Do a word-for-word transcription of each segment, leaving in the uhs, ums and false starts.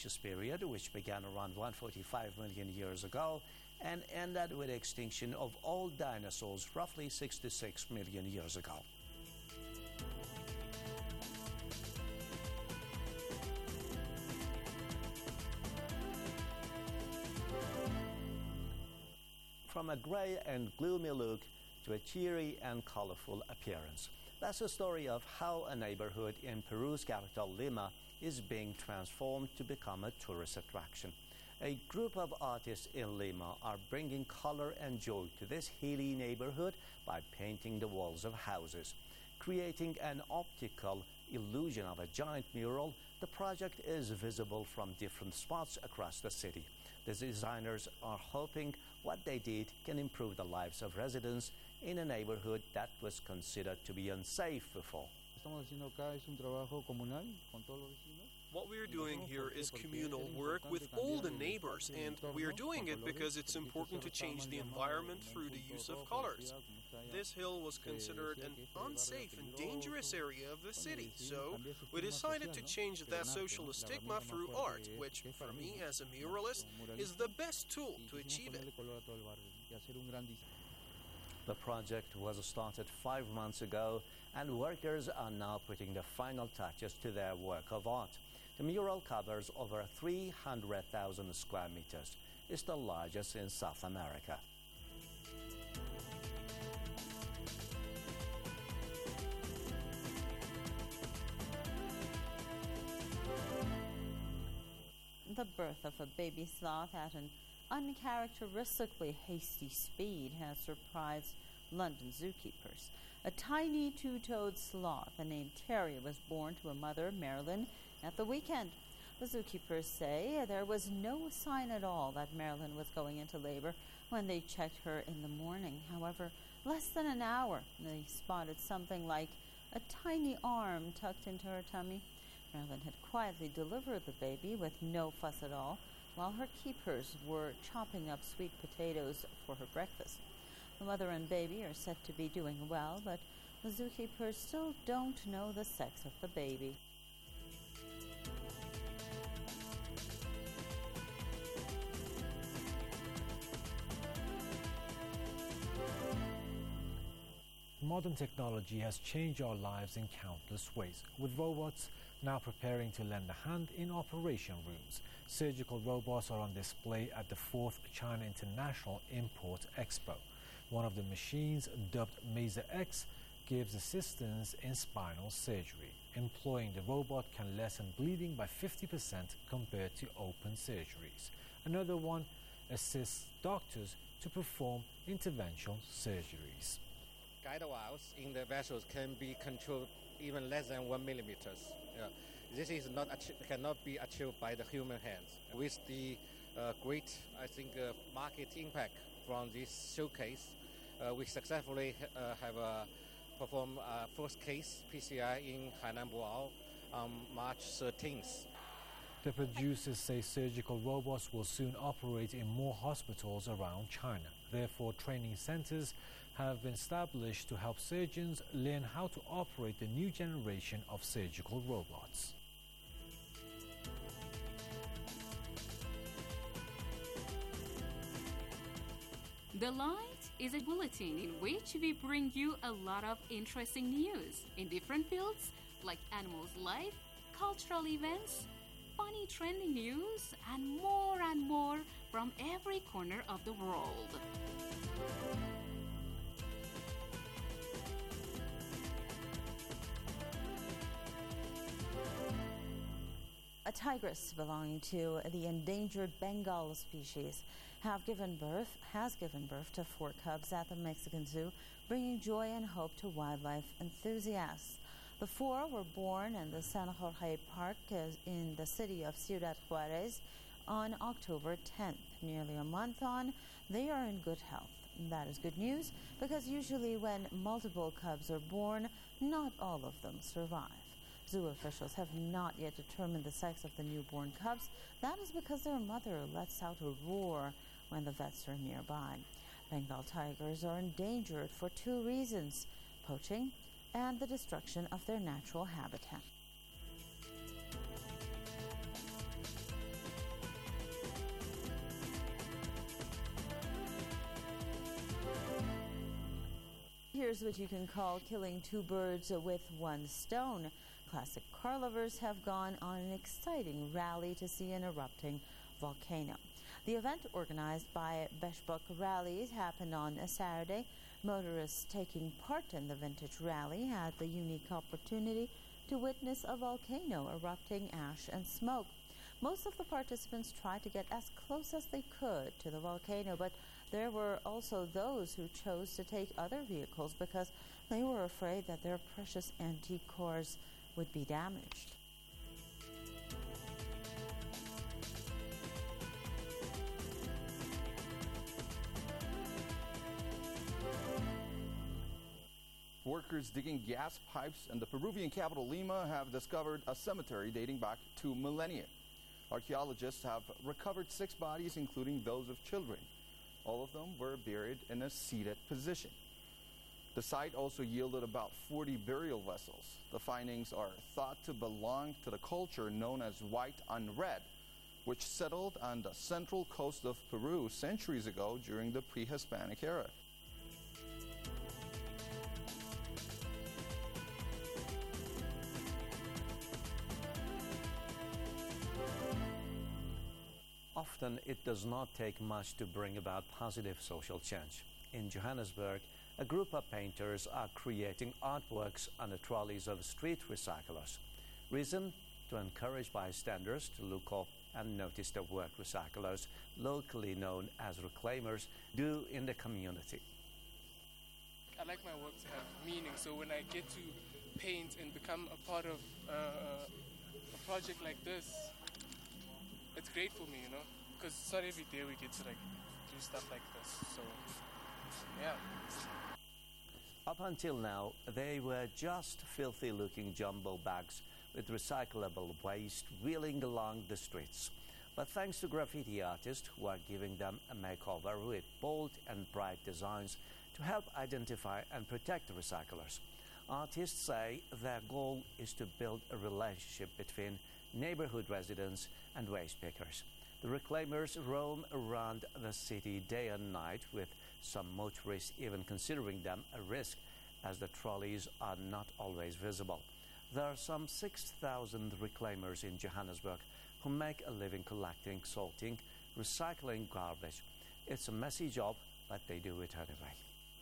period, which began around one hundred forty-five million years ago and ended with the extinction of all dinosaurs roughly sixty-six million years ago. From a gray and gloomy look to a cheery and colorful appearance. That's the story of how a neighborhood in Peru's capital, Lima, is being transformed to become a tourist attraction. A group of artists in Lima are bringing color and joy to this hilly neighborhood by painting the walls of houses. Creating an optical illusion of a giant mural, the project is visible from different spots across the city. The designers are hoping what they did can improve the lives of residents in a neighborhood that was considered to be unsafe before. What we are doing here is communal work with all the neighbors, and we are doing it because it's important to change the environment through the use of colors. This hill was considered an unsafe and dangerous area of the city, so we decided to change that social stigma through art, which, for me as a muralist, is the best tool to achieve it. The project was started five months ago, and workers are now putting the final touches to their work of art. The mural covers over three hundred thousand square meters. It's the largest in South America. The birth of a baby sloth at an uncharacteristically hasty speed has surprised London zookeepers. A tiny two-toed sloth named Terry was born to a mother, Marilyn, at the weekend. The zookeepers say there was no sign at all that Marilyn was going into labor when they checked her in the morning. However, less than an hour, they spotted something like a tiny arm tucked into her tummy. Marilyn had quietly delivered the baby with no fuss at all, while her keepers were chopping up sweet potatoes for her breakfast. The mother and baby are said to be doing well, but the zookeepers still don't know the sex of the baby. Modern technology has changed our lives in countless ways, with robots now preparing to lend a hand in operation rooms. Surgical robots are on display at the fourth China International Import Expo. One of the machines, dubbed Maser X, gives assistance in spinal surgery. Employing the robot can lessen bleeding by fifty percent compared to open surgeries. Another one assists doctors to perform interventional surgeries. Guide wires in the vessels can be controlled even less than one millimeters. Uh, this is not cannot be achieved by the human hands. With the uh, great, I think, uh, market impact from this showcase, uh, we successfully uh, have uh, performed uh, first case P C I in Hainan Boao on March thirteenth. The producers say surgical robots will soon operate in more hospitals around China. Therefore, training centers have been established to help surgeons learn how to operate the new generation of surgical robots. The Light is a bulletin in which we bring you a lot of interesting news in different fields like animals' life, cultural events, funny trending news, and more and more from every corner of the world. A tigress belonging to the endangered Bengal species have given birth, has given birth to four cubs at the Mexican Zoo, bringing joy and hope to wildlife enthusiasts. The four were born in the San Jorge Park in the city of Ciudad Juarez on October tenth. Nearly a month on, they are in good health. That is good news because usually when multiple cubs are born, not all of them survive. Zoo officials have not yet determined the sex of the newborn cubs. That is because their mother lets out a roar when the vets are nearby. Bengal tigers are endangered for two reasons: poaching and the destruction of their natural habitat. Here's what you can call killing two birds with one stone. Classic car lovers have gone on an exciting rally to see an erupting volcano. The event, organized by Beshbuk Rallies, happened on a Saturday. Motorists taking part in the vintage rally had the unique opportunity to witness a volcano erupting ash and smoke. Most of the participants tried to get as close as they could to the volcano, but there were also those who chose to take other vehicles because they were afraid that their precious antique cars would be damaged. Workers digging gas pipes in the Peruvian capital Lima have discovered a cemetery dating back to millennia. Archaeologists have recovered six bodies, including those of children. All of them were buried in a seated position. The site also yielded about forty burial vessels. The findings are thought to belong to the culture known as White on Red, which settled on the central coast of Peru centuries ago during the pre-Hispanic era. Often it does not take much to bring about positive social change. In Johannesburg, a group of painters are creating artworks on the trolleys of street recyclers. Reason? To encourage bystanders to look up and notice the work recyclers, locally known as reclaimers, do in the community. I like my work to have meaning, so when I get to paint and become a part of uh, a project like this, it's great for me, you know, because it's not every day we get to like do stuff like this. So, yeah. Up until now, they were just filthy-looking jumbo bags with recyclable waste wheeling along the streets. But thanks to graffiti artists who are giving them a makeover with bold and bright designs to help identify and protect the recyclers. Artists say their goal is to build a relationship between neighborhood residents and waste pickers. The reclaimers roam around the city day and night, with some motorists even considering them a risk as the trolleys are not always visible. There are some six thousand reclaimers in Johannesburg who make a living collecting, sorting, recycling garbage. It's a messy job, but they do it anyway.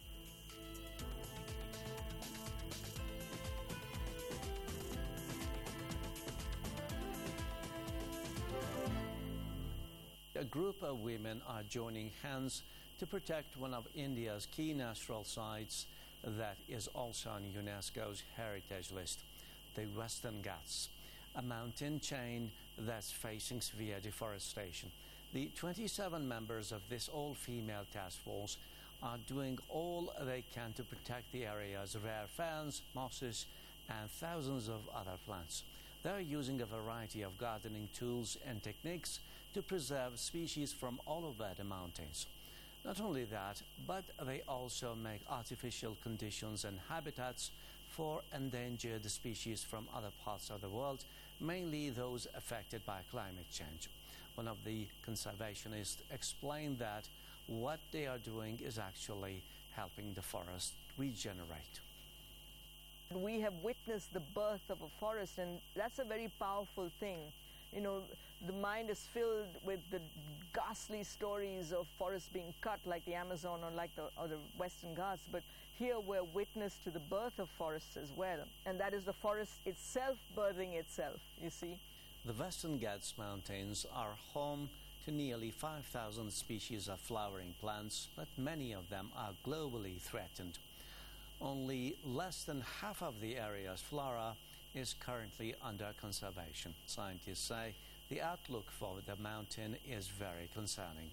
A group of women are joining hands to protect one of India's key natural sites that is also on UNESCO's heritage list, the Western Ghats, a mountain chain that's facing severe deforestation. The twenty-seven members of this all-female task force are doing all they can to protect the area's rare ferns, mosses, and thousands of other plants. They're using a variety of gardening tools and techniques to preserve species from all over the mountains. Not only that, but they also make artificial conditions and habitats for endangered species from other parts of the world, mainly those affected by climate change. One of the conservationists explained that what they are doing is actually helping the forest regenerate. We have witnessed the birth of a forest, and that's a very powerful thing. You know, the mind is filled with the ghastly stories of forests being cut, like the Amazon or like the, or the Western Ghats, but here we're witness to the birth of forests as well, and that is the forest itself birthing itself, you see. The Western Ghats Mountains are home to nearly five thousand species of flowering plants, but many of them are globally threatened. Only less than half of the area's flora is currently under conservation. Scientists say the outlook for the mountain is very concerning.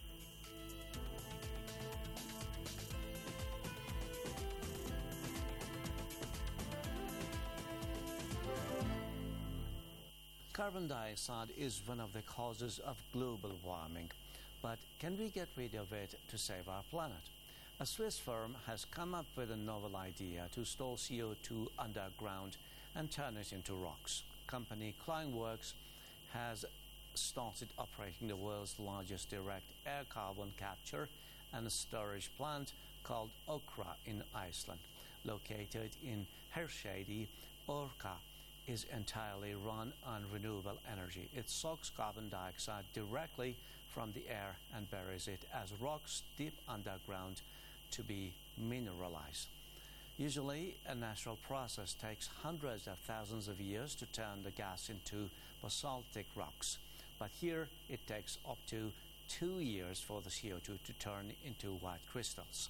Carbon dioxide is one of the causes of global warming, but can we get rid of it to save our planet? A Swiss firm has come up with a novel idea to store C O two underground and turn it into rocks. Company Climeworks has started operating the world's largest direct air carbon capture and a storage plant called Okra in Iceland. Located in Hershey, Orka is entirely run on renewable energy. It soaks carbon dioxide directly from the air and buries it as rocks deep underground to be mineralized. Usually, a natural process takes hundreds of thousands of years to turn the gas into basaltic rocks. But here, it takes up to two years for the C O two to turn into white crystals.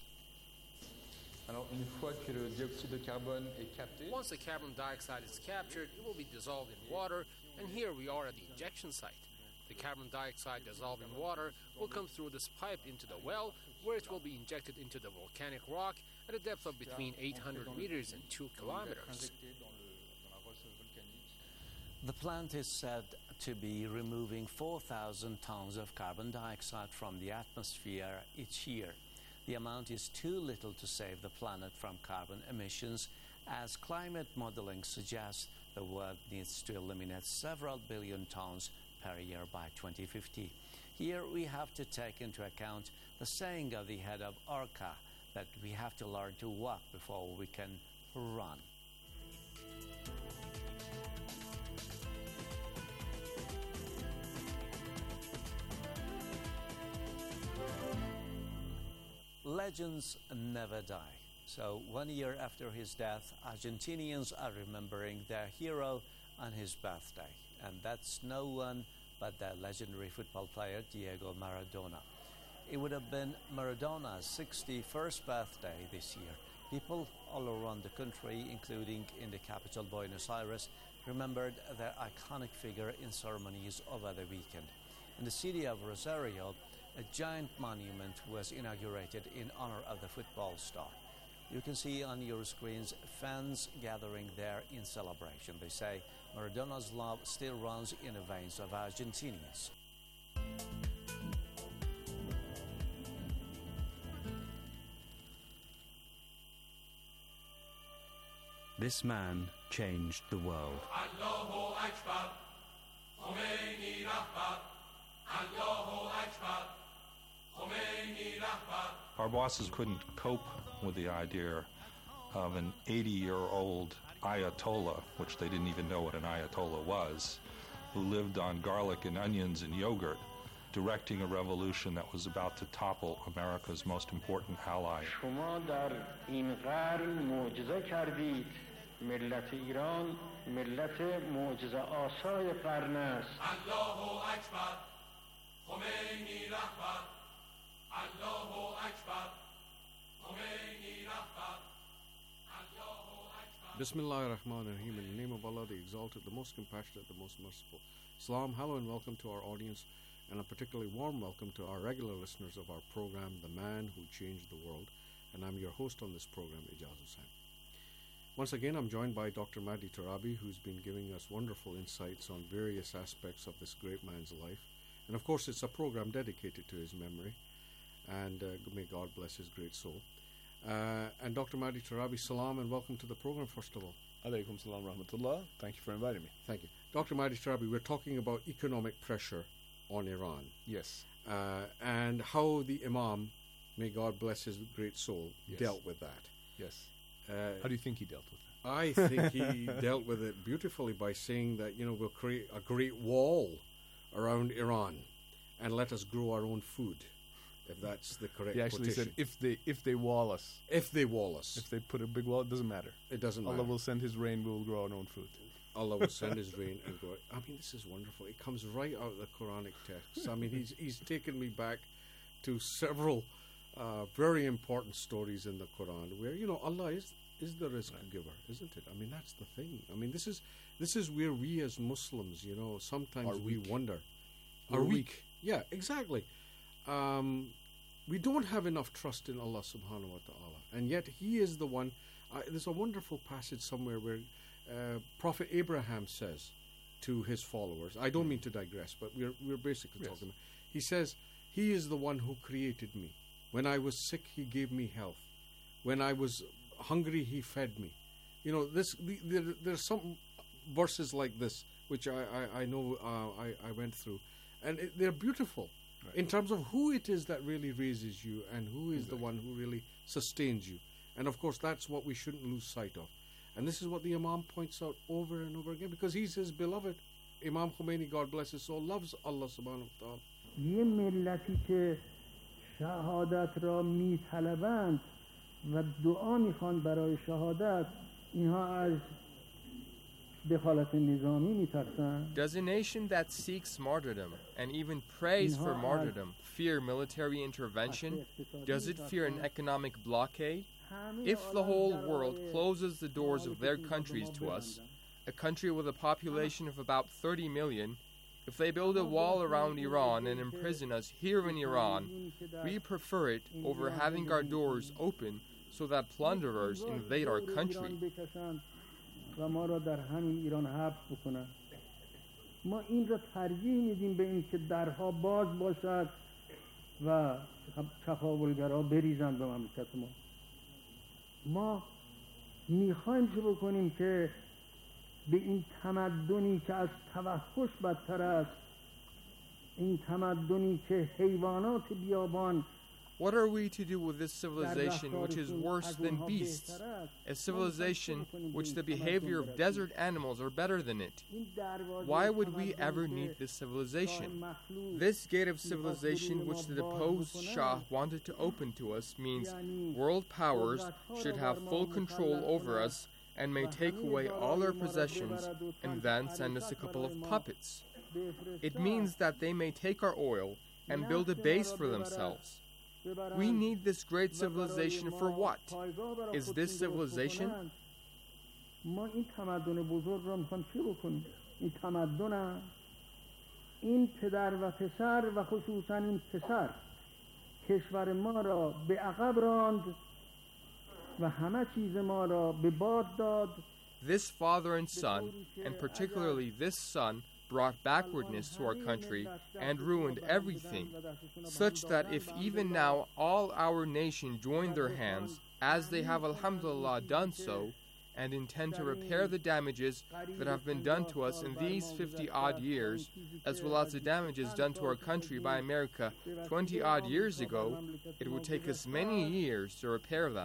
Once the carbon dioxide is captured, it will be dissolved in water, and here we are at the injection site. The carbon dioxide dissolved in water will come through this pipe into the well, where it will be injected into the volcanic rock at a depth of between eight hundred meters and two kilometers. The plant is said to be removing four thousand tons of carbon dioxide from the atmosphere each year. The amount is too little to save the planet from carbon emissions, as climate modeling suggests the world needs to eliminate several billion tons per year by twenty fifty. Here we have to take into account the saying of the head of Orka that we have to learn to walk before we can run. Legends never die. So one year after his death, Argentinians are remembering their hero on his birthday. And that's no one but the legendary football player Diego Maradona. It would have been Maradona's sixty-first birthday this year. People all around the country, including in the capital Buenos Aires, remembered their iconic figure in ceremonies over the weekend. In the city of Rosario, a giant monument was inaugurated in honor of the football star. You can see on your screens fans gathering there in celebration. They say Maradona's love still runs in the veins of Argentinians. This man changed the world. Our bosses couldn't cope with the idea of an eighty-year-old Ayatollah, which they didn't even know what an Ayatollah was, who lived on garlic and onions and yogurt, directing a revolution that was about to topple America's most important ally. شما در این قرن معجزه کردید. ملت ایران ملت معجزه آسای قرن است. الله اکبر. خمینی رهبر. الله اکبر. خمینی رهبر. Bismillah ar-Rahman ar-Rahim. In the name of Allah, the Exalted, the Most Compassionate, the Most Merciful. Salam, hello and welcome to our audience, and a particularly warm welcome to our regular listeners of our program, The Man Who Changed the World. And I'm your host on this program, Ijaz Hussain. Once again, I'm joined by Doctor Mahdi Torabi, who's been giving us wonderful insights on various aspects of this great man's life. And of course, it's a program dedicated to his memory, and uh, may God bless his great soul. Uh, and Doctor Mahdi Torabi, salam and welcome to the program, first of all. Alaykum salam rahmatullah. Thank you for inviting me. Thank you. Doctor Mahdi Torabi, we're talking about economic pressure on Iran. Yes. Uh, and how the Imam, may God bless his great soul, yes. dealt with that. Yes. Uh, how do you think he dealt with that? I think he dealt with it beautifully by saying that, you know, we'll create a great wall around Iran and let us grow our own food. If that's the correct He actually quotation. said, if they if they wall us. If they wall us. If they put a big wall, it doesn't matter. It doesn't Allah matter. will send his rain, we will grow our own food. Allah will send his rain and grow it. I mean, this is wonderful. It comes right out of the Quranic text. I mean, he's he's taken me back to several uh, very important stories in the Quran where, you know, Allah is is the rizq right. giver, isn't it? I mean, that's the thing. I mean, this is this is where we as Muslims, you know, sometimes we wonder. We're Are weak. weak. Yeah, exactly. Um, we don't have enough trust in Allah subhanahu wa ta'ala. And yet He is the one. Uh, there's a wonderful passage somewhere where uh, Prophet Abraham says to his followers, I don't mean to digress, but we're, we're basically yes. talking about, he says, He is the one who created me. When I was sick, He gave me health. When I was hungry, He fed me. You know, this the, there, there's some verses like this, which I, I, I know uh, I, I went through. And it, they're beautiful. Right. In terms of who it is that really raises you and who is exactly. the one who really sustains you. And of course, that's what we shouldn't lose sight of. And this is what the Imam points out over and over again, because he's his beloved. Imam Khomeini, God bless his soul, loves Allah subhanahu wa ta'ala. یه ملتی که شهادت را میطلبند و دعا میخوان برای شهادت، اینها از دخالت نظامی میترسن. Does a nation that seeks martyrdom and even prays for martyrdom fear military intervention? Does it fear an economic blockade? If the whole world closes the doors of their countries to us, a country with a population of about thirty million, if they build a wall around Iran and imprison us here in Iran, we prefer it over having our doors open so that plunderers invade our country. و ما را در همین ایران حبس بکنن. ما این را ترجیح میدیم به این که درها باز باشد و تقابلگرها بریزند به مملکت ما. ما میخوایم چه بکنیم که به این تمدنی که از توحش بدتر است، این تمدنی که حیوانات بیابان. What are we to do with this civilization which is worse than beasts? A civilization which the behavior of desert animals are better than it. Why would we ever need this civilization? This gate of civilization which the deposed Shah wanted to open to us means world powers should have full control over us and may take away all our possessions and then send us a couple of puppets. It means that they may take our oil and build a base for themselves. We need this great civilization for what? Is this civilization? ما این تمدن بزرگ را میخوام چی بکنیم؟ این تمدن این پدر و پسر و خصوصا این پسر کشور ما را به عقب راند و همه چیز ما را به باد داد. This father and son, and particularly this son, brought backwardness to our country and ruined everything, such that if even now all our nation joined their hands, as they have alhamdulillah done so, and intend to repair the damages that have been done to us in these fifty-odd years, as well as the damages done to our country by America twenty-odd years ago, it would take us many years to repair them.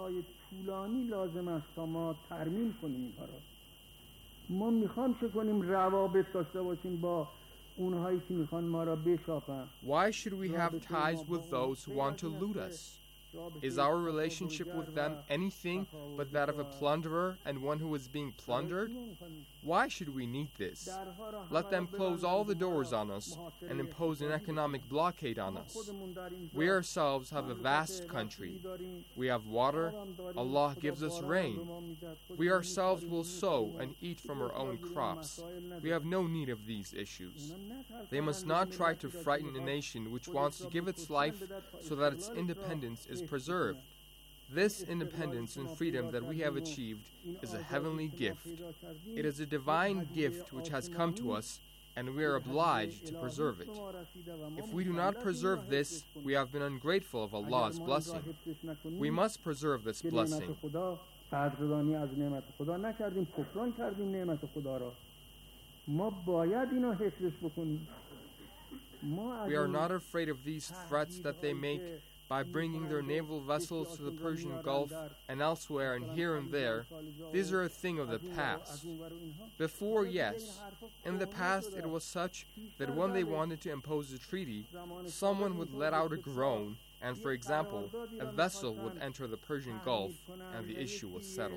ما میخوام چه کنیم روابط داشته باشیم با اونهایی که میخوان ما را بشاپن. Why should we have ties with those who want to loot us? Is our relationship with them anything but that of a plunderer and one who is being plundered? Why should we need this? Let them close all the doors on us and impose an economic blockade on us. We ourselves have a vast country. We have water. Allah gives us rain. We ourselves will sow and eat from our own crops. We have no need of these issues. They must not try to frighten a nation which wants to give its life so that its independence is preserved. This independence and freedom that we have achieved is a heavenly gift. It is a divine gift which has come to us, and we are obliged to preserve it. If we do not preserve this, we have been ungrateful of Allah's blessing. We must preserve this blessing. We are not afraid of these threats that they make by bringing their naval vessels to the Persian Gulf and elsewhere and here and there. These are a thing of the past. Before, yes. In the past, it was such that when they wanted to impose a treaty, someone would let out a groan, and, for example, a vessel would enter the Persian Gulf, and the issue was settled.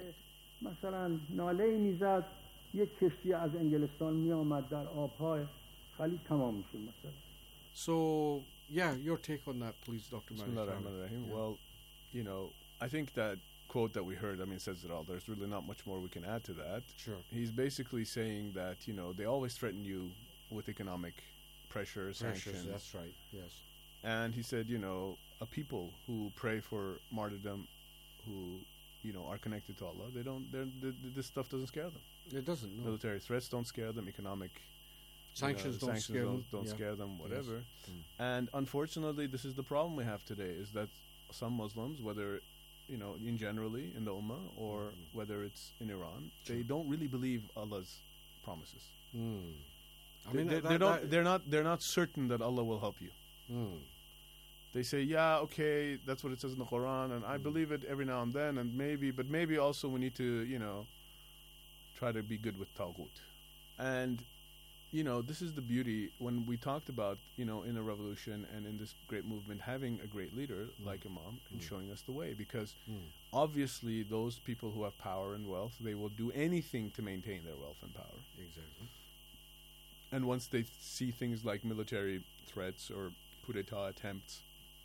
So, yeah, your take on that, please, Doctor Marish. Well, you know, I think that quote that we heard, I mean, says it all. There's really not much more we can add to that. Sure. He's basically saying that, you know, they always threaten you with economic pressure, sanctions. Pressures, that's right, yes. And he said, you know, a people who pray for martyrdom, who, you know, are connected to Allah, they don't, they're, they, this stuff doesn't scare them. It doesn't, no. Military threats don't scare them, economic Sanctions, you know, don't, sanctions scare don't, them. don't yeah. scare them, whatever. Yes. Mm. And unfortunately, this is the problem we have today, is that some Muslims, whether, you know, in generally in the Ummah or mm. whether it's in Iran, sure. they don't really believe Allah's promises. Mm. I they, mean, they, that, they don't, that they're not they're not certain that Allah will help you. Mm. They say, yeah, okay, that's what it says in the Quran, and I mm. believe it every now and then, and maybe, but maybe also we need to, you know, try to be good with Taghut. And, you know, this is the beauty when we talked about, you know, in a revolution and in this great movement, having a great leader mm. like Imam and mm. showing us the way, because mm. obviously those people who have power and wealth, they will do anything to maintain their wealth and power. Exactly. And once they see things like military threats or coup d'etat attempts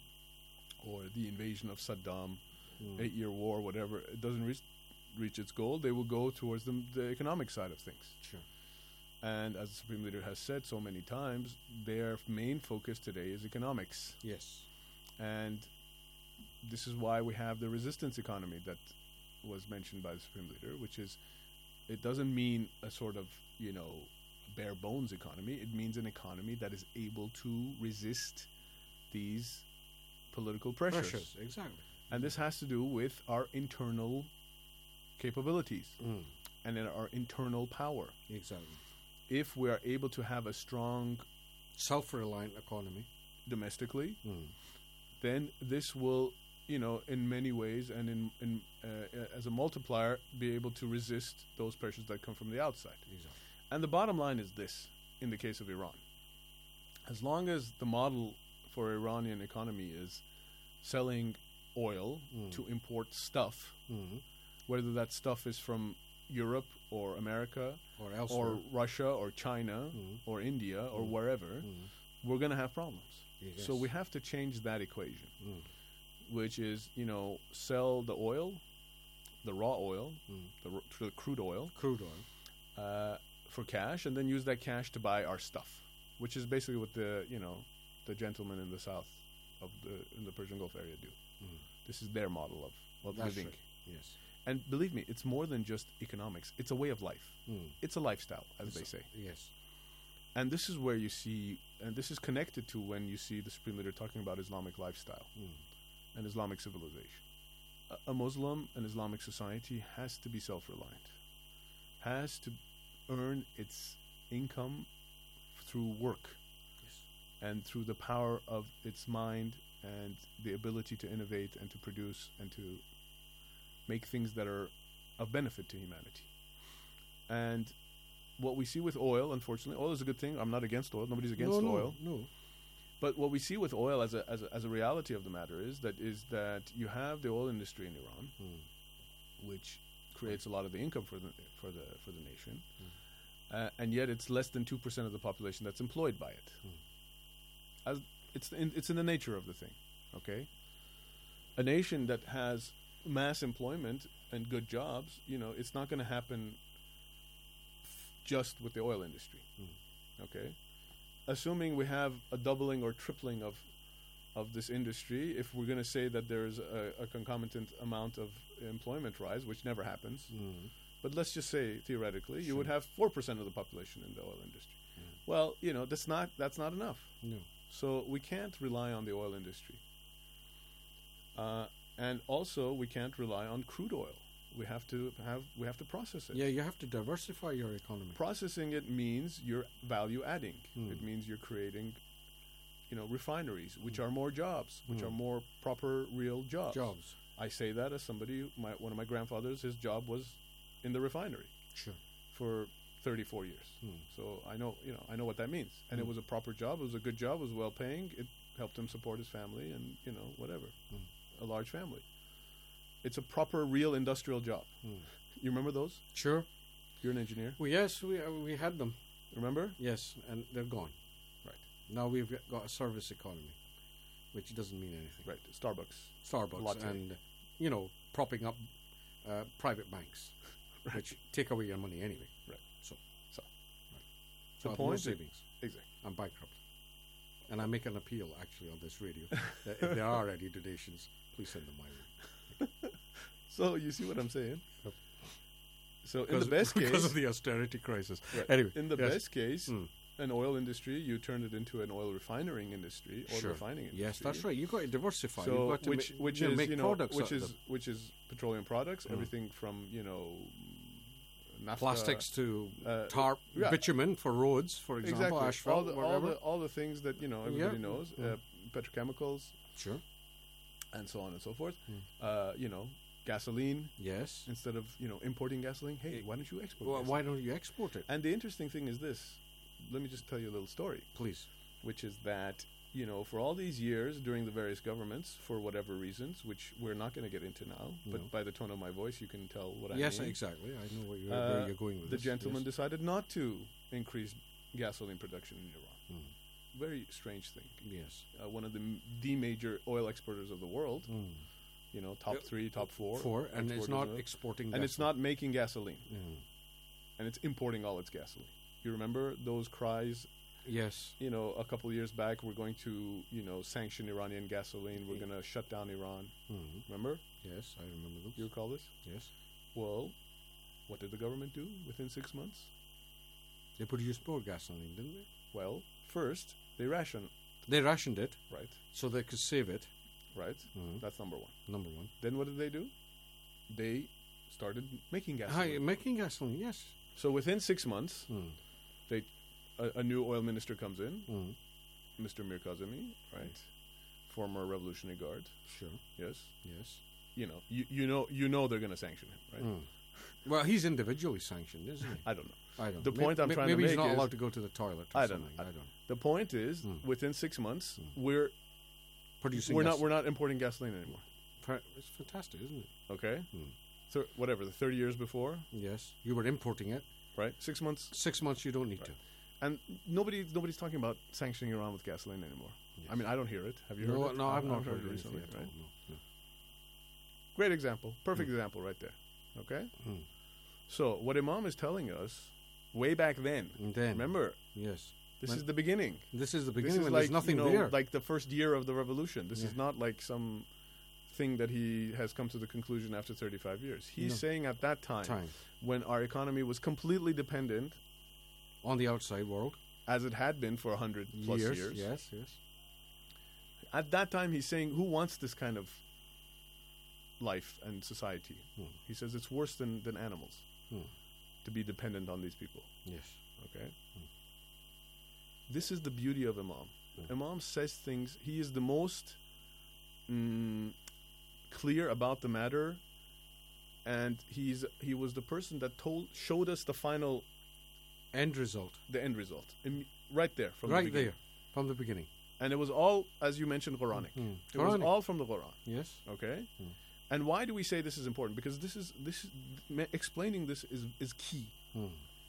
or the invasion of Saddam, mm. eight-year war, whatever, it doesn't reach, reach its goal, they will go towards the, the economic side of things. Sure. And as the Supreme Leader has said so many times, their main focus today is economics. Yes. And this is why we have the resistance economy that was mentioned by the Supreme Leader, which is, it doesn't mean a sort of, you know, bare bones economy. It means an economy that is able to resist these political pressures. Pressures, exactly. And this has to do with our internal capabilities mm. and in our internal power. Exactly. If we are able to have a strong self-reliant economy domestically, mm. then this will, you know, in many ways and in, in uh, as a multiplier, be able to resist those pressures that come from the outside. Exactly. And the bottom line is this, in the case of Iran. As long as the model for Iranian economy is selling oil mm. to import stuff, mm. whether that stuff is from Europe or America or elsewhere, or Russia or China mm. or India or mm. wherever, mm. we're going to have problems. Yes. So we have to change that equation, mm. which is, you know, sell the oil, the raw oil, mm. the, r- the crude oil, crude oil, uh, for cash, and then use that cash to buy our stuff, which is basically what the, you know, the gentlemen in the south of the in the Persian Gulf area do. Mm. This is their model of, of That's living. Right. Yes. And believe me, it's more than just economics. It's a way of life. Mm. It's a lifestyle, as it's they say. A, yes. And this is where you see, and this is connected to when you see the Supreme Leader talking about Islamic lifestyle mm. and Islamic civilization. A, a Muslim, an Islamic society has to be self-reliant, has to earn its income f- through work yes. and through the power of its mind and the ability to innovate and to produce and to make things that are of benefit to humanity. And what we see with oil, unfortunately, oil is a good thing. I'm not against oil. Nobody's against no, no, oil. No. But what we see with oil as a, as a as a reality of the matter is that is that you have the oil industry in Iran, mm. which creates a lot of the income for the for the for the nation, mm. uh, and yet it's less than two percent of the population that's employed by it. Mm. As it's in, it's in the nature of the thing. Okay, a nation that has mass employment and good jobs, you know, it's not going to happen f- just with the oil industry. Mm. Okay, assuming we have a doubling or tripling of of this industry, if we're going to say that there's a, a concomitant amount of employment rise, which never happens, mm. but let's just say theoretically, sure. you would have four percent of the population in the oil industry. Mm. Well, you know, that's not that's not enough. No. So we can't rely on the oil industry. Uh, and also, we can't rely on crude oil. We have to have we have to process it. Yeah, you have to diversify your economy. Processing it means you're value adding. Mm. It means you're creating, you know, refineries, which mm. are more jobs, which mm. are more proper, real jobs. Jobs. I say that as somebody. My, one of my grandfathers, his job was in the refinery. Sure. For thirty-four years. Mm. So I know, you know, I know what that means. And mm. it was a proper job. It was a good job. It was well paying. It helped him support his family, and you know, whatever, mm. a large family. It's a proper, real industrial job. Mm. You remember those? Sure. You're an engineer. Well, yes, we uh, we had them. Remember? Yes, and they're gone. Right. Now we've got a service economy, which doesn't mean anything. Right. Starbucks. Starbucks, Latte. and you know, propping up uh, private banks, right. which take away your money anyway. Right. So, so, right. the so I have point no is- savings. Exactly. I'm bankrupt, and I make an appeal actually on this radio that if there are any donations, please send them my way. So you see what I'm saying? Yep. So Because- in the best case, because of the austerity crisis. Right. Anyway, in the yes. best case, Mm. an oil industry, you turn it into an oil refining industry, oil Sure. refining industry. Yes, that's right. You've got to diversify. So You've got to which ma- which you know, is make you know products which out of is them. which is petroleum products, Mm. everything from you know naphtha, plastics to uh, tar, yeah. bitumen for roads, for example, exactly. asphalt, all the, all whatever. the all the things that you know everybody Yeah. knows, Mm. uh, petrochemicals, sure, and so on and so forth. Mm. Uh, you know, gasoline. Yes. Instead of you know importing gasoline, hey, why don't you export? Well, gasoline? why don't you export it? And the interesting thing is this. Let me just tell you a little story, please. Which is that you know, for all these years during the various governments, for whatever reasons, which we're not going to get into now, No. but by the tone of my voice, you can tell what Yes, I mean. exactly. I know what you're, Uh, where you're going with the this. gentleman Yes. decided not to increase gasoline production in Iran. Mm. Very strange thing. Yes. Uh, one of the m- the major oil exporters of the world. Mm. You know, top Uh, three, top four. four, and it's exporters not of oil. exporting and it's gasoline. not making gasoline. Mm. And it's importing all its gasoline. You remember those cries? Yes. You know, a couple of years back, we're going to, you know, sanction Iranian gasoline. We're going to shut down Iran. Mhm. Remember? Yes, I remember those. You recall this? Yes. Well, what did the government do within six months? They produced more gasoline, didn't they? Well, first, they rationed. They rationed it. Right. So they could save it. Right. Mhm. That's number one. Number one. Then what did they do? They started making Hi, gasoline. making gasoline, yes. So within six months, Mm. they a, a new oil minister comes in, Mm. Mister Mir Kazemi, right? Former Revolutionary Guard. Sure. Yes. Yes. You know, you, you know, you know they're going to sanction him, right? Mm. Well, he's individually sanctioned, isn't he? I don't know. I don't The know. point May- I'm may- trying maybe to he's make not is- allowed to go to the toilet or I don't. something. I, I don't know. The point is, Mm. within six months, we're Producing We're not. gas- We're not importing gasoline anymore. Fa- It's fantastic, isn't it? Okay. Mm. So whatever the thirty years before. Yes. You were importing it. Right. Six months. Six months you don't need Right. to. And nobody, nobody's talking about sanctioning Iran with gasoline anymore. I mean, I don't hear it. Have you No, heard it? no, I've not heard heard it anything recently. at all, Right? no, no. Great example. Perfect Mm. example right there. Okay. Mm. So what Imam is telling us, way back then. Then. Remember. Yes. This When- is the beginning. This is the This beginning is when like, there's nothing you know, there. like the first year of the revolution. This Yeah. is not like some thing that he has come to the conclusion after thirty-five years. He's No. saying at that time, Time. when our economy was completely dependent on the outside world, as it had been for one hundred plus years, years. Yes, yes. At that time, he's saying, who wants this kind of life and society? Hmm. He says it's worse than, than animals Hmm. to be dependent on these people. Yes. Okay? This is the beauty of Imam. Imam says things, he is the most mm, clear about the matter, and he's he was the person that told showed us the final end result. The end result. Im- right there from right the beginning. there, from the beginning. And it was all, as you mentioned, Quranic. Mm. It was Quranic. all from the Quran. Yes. Okay? Mm. And why do we say this is important? Because this is this is, ma- explaining this is is key. Mm.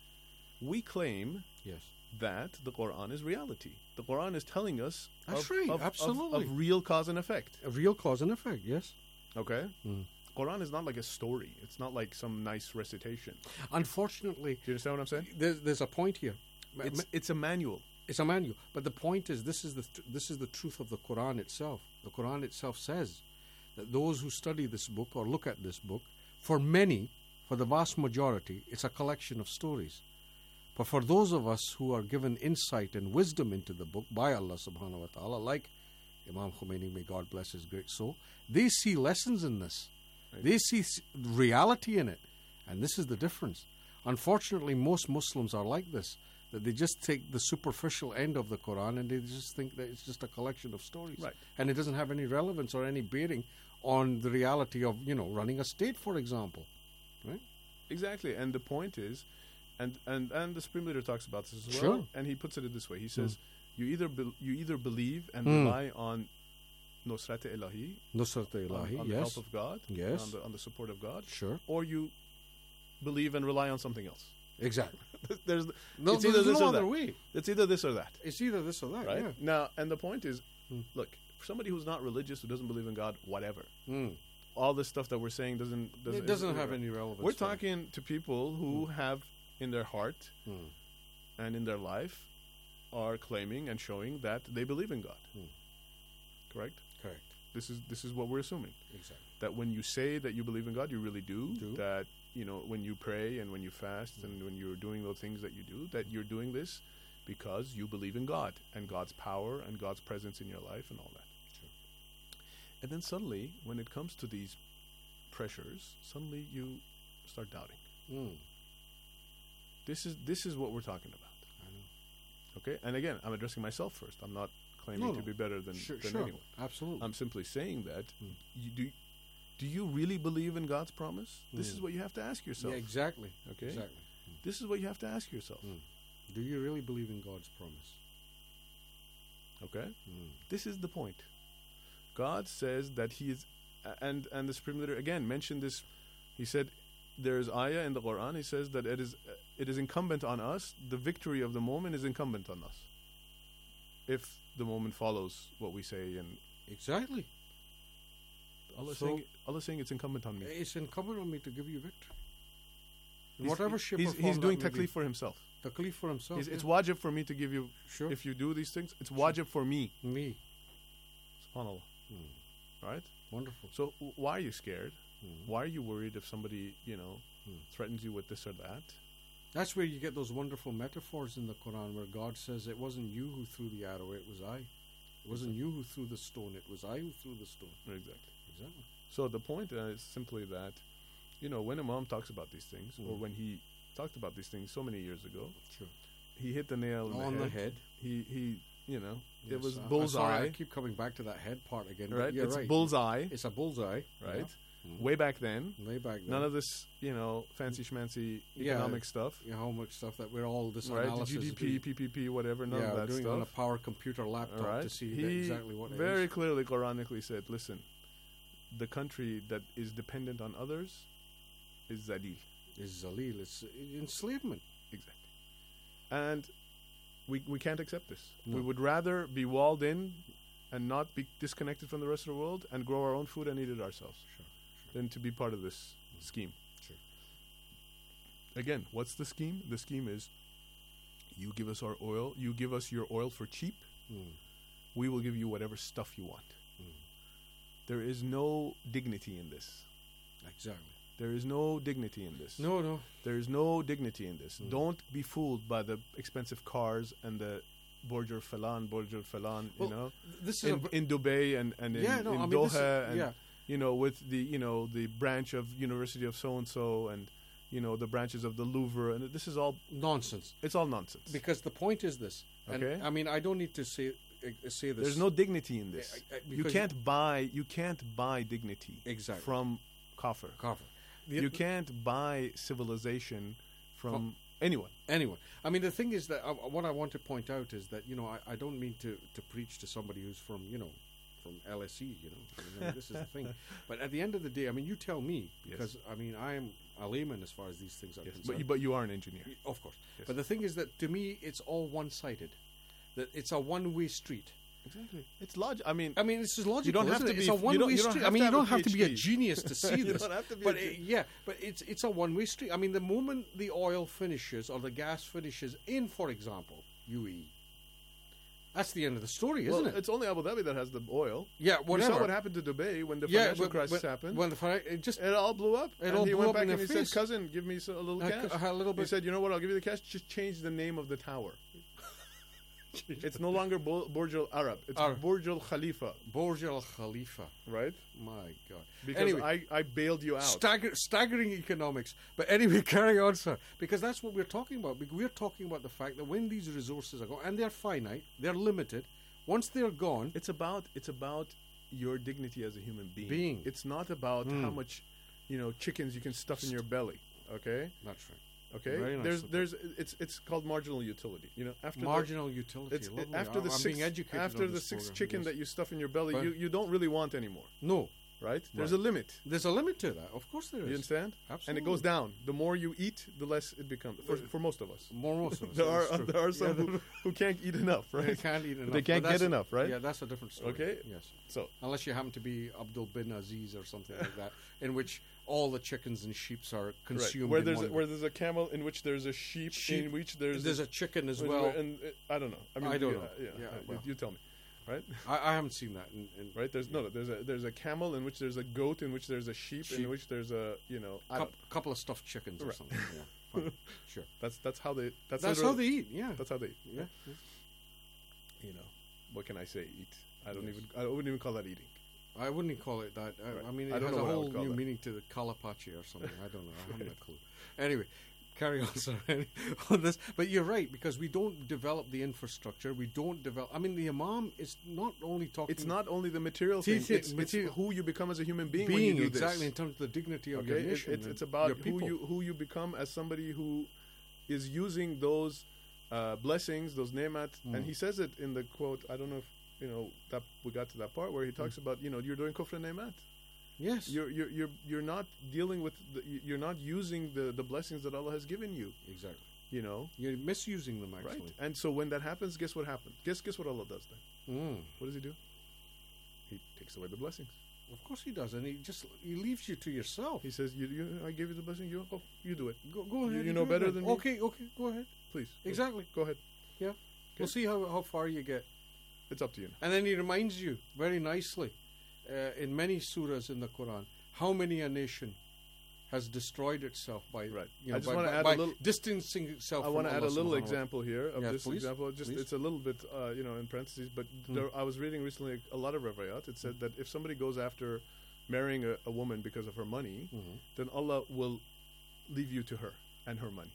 We claim Yes. that the Quran is reality. The Quran is telling us That's of, right, of- of- absolutely. of real cause and effect. A real cause and effect, yes. Okay? Mm. Quran is not like a story. It's not like some nice recitation. Unfortunately, do you understand what I'm saying? There's, there's a point here. It's, it's a manual. It's a manual, but the point is, this is the th- this is the truth of the Quran itself. The Quran itself says that those who study this book or look at this book, for many, for the vast majority, it's a collection of stories. But for those of us who are given insight and wisdom into the book by Allah subhanahu wa ta'ala, like Imam Khomeini, may God bless his great soul, they see lessons in this. Right. They see s- reality in it. And this is the difference. Unfortunately, most Muslims are like this, that they just take the superficial end of the Quran and they just think that it's just a collection of stories. Right. And it doesn't have any relevance or any bearing on the reality of, you know, running a state, for example. Right? Exactly. And the point is, and, and, and the Supreme Leader talks about this as Sure. well, and he puts it this way. He says, you either be, you either believe and Mm. rely on Nusrat Ilahi, Nusrat Ilahi, on, on yes. the help of God, Yes. on the, on the support of God, Sure. or you believe and rely on something else. Exactly. There's No, it's either there's this no or other that. way. It's either this or that. It's either this or that, Right? yeah. Now, and the point is, Mm. look, for somebody who's not religious, who doesn't believe in God, whatever. Mm. All this stuff that we're saying doesn't doesn't, It doesn't isn't have irre- any relevance We're for it. talking to people who have in their heart Mm. and in their life are claiming and showing that they believe in God. Mm. Correct? Correct. This is this is what we're assuming. Exactly. That when you say that you believe in God, you really do. Do. That, you know, when you pray and when you fast and when you're doing those things that you do, that you're doing this because you believe in God and God's power and God's presence in your life and all that. Sure. And then suddenly, when it comes to these pressures, suddenly you start doubting. Mm. This is this is what we're talking about. I know. Okay, and again, I'm addressing myself first. I'm not claiming No, to no. be better than, Sure, than sure. anyone. Absolutely. I'm simply saying that Mm. you do. Do you really believe in God's promise? This Mm. is what you have to ask yourself. Yeah, exactly. Okay. Exactly. This is what you have to ask yourself. Mm. Do you really believe in God's promise? Okay. Mm. This is the point. God says that He is, a- and and the Supreme Leader again mentioned this. He said, there is ayah in the Quran. He says that it is uh, it is incumbent on us. The victory of the moment is incumbent on us. If the moment follows what we say, and Exactly. Allah So- saying Allah saying it's incumbent on me. It's incumbent on me to give you victory. In He's- whatever shape he's, or form he's that doing may be. taklif for himself. Taklif for himself. He's, It's yeah. wajib for me to give you. Sure. If you do these things, it's wajib for me. Me. Subhanallah. Mm. Right? Wonderful. So w- why are you scared? Mm. Why are you worried if somebody, you know, Mm. threatens you with this or that? That's where you get those wonderful metaphors in the Quran where God says, it wasn't you who threw the arrow, it was I. It wasn't you who threw the stone, it was I who threw the stone. Exactly. Exactly. So the point uh, is simply that, you know, when Imam talks about these things, or Mm. when he talked about these things so many years ago, Sure. he hit the nail On the the head. head. He, he, you know, Yes, it was I- I'm bullseye. sorry, I keep coming back to that head part again. but Right? You're It's right. bullseye. It's a bullseye. Right? Yeah. Mm. Way back then. Way back then. None of this, you know, fancy schmancy Yeah, economic stuff. Economic stuff that we're all this Right? analysis G D is P, doing. P P P, whatever, none yeah, of that doing stuff. on a power computer laptop Right? to see He exactly what it very is. clearly Quranically said, listen, the country that is dependent on others is Zalil. Is Zalil. It's enslavement. Exactly. And we we can't accept this. No. We would rather be walled in and not be disconnected from the rest of the world and grow our own food and eat it ourselves Sure. than to be part of this scheme. Sure. Again, what's the scheme? The scheme is you give us our oil, you give us your oil for cheap, Mm. we will give you whatever stuff you want. Mm. There is no dignity in this. Exactly. There is no dignity in this. No, no. There is no dignity in this. Mm. Don't be fooled by the expensive cars and the Burj Al Falan, Burj Al Falan, Well, you know, this is in, a v- in Dubai and, and in, Yeah, no, in I mean, this Doha, is- and yeah. you know, with the you know the branch of University of so and so, and you know the branches of the Louvre, and this is all nonsense. It's all nonsense. Because the point is this. And Okay. I mean, I don't need to say uh, say this. There's no dignity in this. I- I- you because- can't buy you can't buy dignity Exactly. from kafir. Kafir. You can't buy civilization from From- anyone. Anyone. I mean, the thing is that uh, what I want to point out is that you know I, I don't mean to, to preach to somebody who's from you know from L S E. You know, I mean, this is the thing. But at the end of the day, I mean, you tell me because I mean I am a layman as far as these things are Yes, concerned. but you, but you are an engineer. Of course. Yes. But the thing is that to me, it's all one-sided. That it's a one-way street. Exactly. It's logic. I mean, I mean, this is logical. You don't have isn't to it? be. It's a you don't- one-way you don't street. have I mean, to you don't have have to be a PhD. genius to see You this. don't have to be but a uh, ge- yeah, but it's it's a one-way street. I mean, the moment the oil finishes or the gas finishes in, for example, U A E, that's the end of the story, isn't well, it? It's only Abu Dhabi that has the oil. Yeah, You whatever. saw what happened to Dubai when the Yeah, financial but- crisis but happened. when the fi- it just it all blew up. It and all he blew went up back in and he their face. said, "Cousin, give me so- a little A cash." cou- a little He bit- said, "You know what? I'll give you the cash. Just change the name of the tower. It's no longer Bo- Burj Al Arab. It's Arab. Burj Al Khalifa, Burj Al Khalifa. right? My God. Because anyway, I, I bailed you out. Stagger, staggering economics. But anyway, carry on, sir. Because that's what we're talking about. Because we're talking about the fact that when these resources are gone, and they're finite, they're limited. Once they're gone, It's about it's about your dignity as a human being. Being. It's not about Mm. how much, you know, chickens you can stuff in your belly. Okay. that's right. Okay. Very nice there's of there's it's it's called marginal utility. You know, after Marginal the, utility. It's lovely. after the I'm sixth being educated after on the this sixth program, chicken yes. that you stuff in your belly, But- you, you don't really want anymore, No, right? There's Right. a limit. there's a limit to that. Of course there is. You understand? And Absolutely. it goes down. The more you eat, the less it becomes. For, for most of us, More most of us. there that are is true. there are some Yeah, who, who can't eat enough, right? They can't eat enough. They can't but get that's- enough, right? Yeah, that's a different story. Okay. Yes. So Unless you happen to be Abdul bin Aziz or something like that, in which all the chickens and sheep are right. consumed. where in there's a, one where there's a camel, in which there's a sheep, Sheep. in which there's There's a chicken as which- well. And uh, I don't know. I mean, I don't yeah, know. Yeah, Yeah, uh, well. you tell me, right? I, I haven't seen that. In, in Right? There's no, no. There's a there's a camel in which there's a goat in which there's a sheep, Sheep. in which there's a you know. I Coup, don't- couple of stuffed chickens or Right. something. Yeah. Fine. Sure. That's that's how they. That's, That's literally- how they eat. Yeah. That's how they. Eat. Yeah. You know, what can I say? Eat. I don't Yes. even. I wouldn't even call that eating. I wouldn't call it that. I, Right. I mean, it I don't has know a what I whole would call new that. meaning to the Kalapachi or something. I don't know. I haven't a clue. Anyway, carry on, sir, on this. But you're right, because we don't develop the infrastructure. We don't develop. I mean, the imam is not only talking. It's not only the material thing. Teaching- It's, material- it's who you become as a human being, when being you do exactly this. in terms of the dignity of Okay, your It- nation. it's, and it's about your who people. you who you become as somebody who is using those uh, blessings, those ne'mat. Mm. And he says it in the quote. I don't know if you know that we got to that part where he talks about you know you're doing kufr ne'mat. Yes, You're you're you're you're not dealing with the, you're not using the the blessings that Allah has given you. Exactly. You know, You're misusing them, actually. right? And so when that happens, guess what happens? Guess guess what Allah does then? Mm. What does He do? He takes away the blessings. Of course he does, and he just he leaves you to yourself. He says, "You, you I gave you the blessing. You go, you do it. Go, go You- ahead. you and know do it better then. than me. Okay, okay, go ahead. Please, go- Exactly. Go ahead. Yeah. We'll see how, how far you get. It's up to you now. And then he reminds you very nicely uh, in many surahs in the Quran how many a nation has destroyed itself by Right. you know, I just by, wanna by, add a by little- distancing itself. I from want to add a Allah little subhanahu wa example here of Yeah, this please, example. Just please. it's a little bit, uh, you know, in parentheses. But Hmm. there, I was reading recently a lot of Revayat. It said that if somebody goes after marrying a, a woman because of her money, Mhm. then Allah will leave you to her and her money.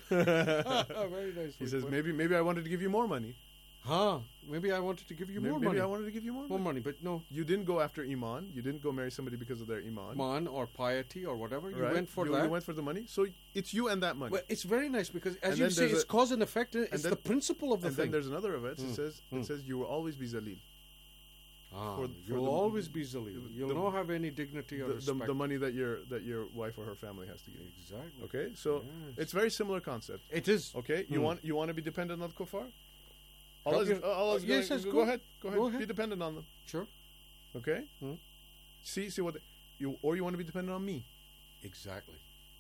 Very nicely He says put. maybe maybe I wanted to give you more money. Huh? Maybe I wanted to give you Maybe, more maybe money. I wanted to give you more, more money. money, but no. You didn't go after iman. You didn't go marry somebody because of their iman. Man or piety or whatever. You Right? went for you, that. You went for the money. So it's you and that money. Well, it's very nice because, as And you then say, there's it's a- cause and effect. It's and then- the principle of the and thing. then there's another of it. It Mm. says Mm. it says you will always be zalil. Ah, for- for you'll the- always be zalil. You'll the- not have any dignity or the, the, respect. the money that your that your wife or her family has to give. Exactly. Okay, so Yes. it's very similar concept. It is. Okay, you Hmm. want you want to be dependent on kuffar? Help Allah is, your- Allah is uh, yes, going- yes, go, go- ahead, go ahead, go be ahead. dependent on them. Sure. Okay. Hmm. See, see what you or you want to be dependent on me. Exactly.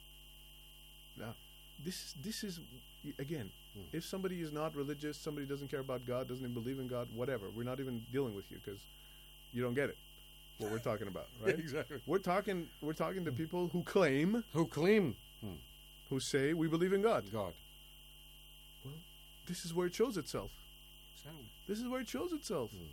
Now, this is this is again, Hmm. if somebody is not religious, somebody doesn't care about God, doesn't even believe in God, whatever. We're not even dealing with you because you don't get it. What we're talking about, right? Exactly. We're talking we're talking to people who claim Who claim Hmm. who say we believe in God. God. Well, this is where it shows itself. Exactly. This is where it shows itself. Hmm.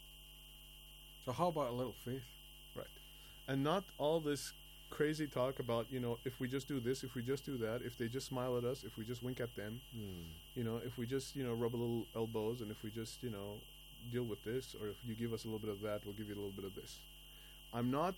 So how about a little faith? Right. And not all this crazy talk about, you know, if we just do this, if we just do that, if they just smile at us, if we just wink at them, Hmm. you know, if we just, you know, rub a little elbows, and if we just, you know, deal with this, or if you give us a little bit of that, we'll give you a little bit of this. I'm not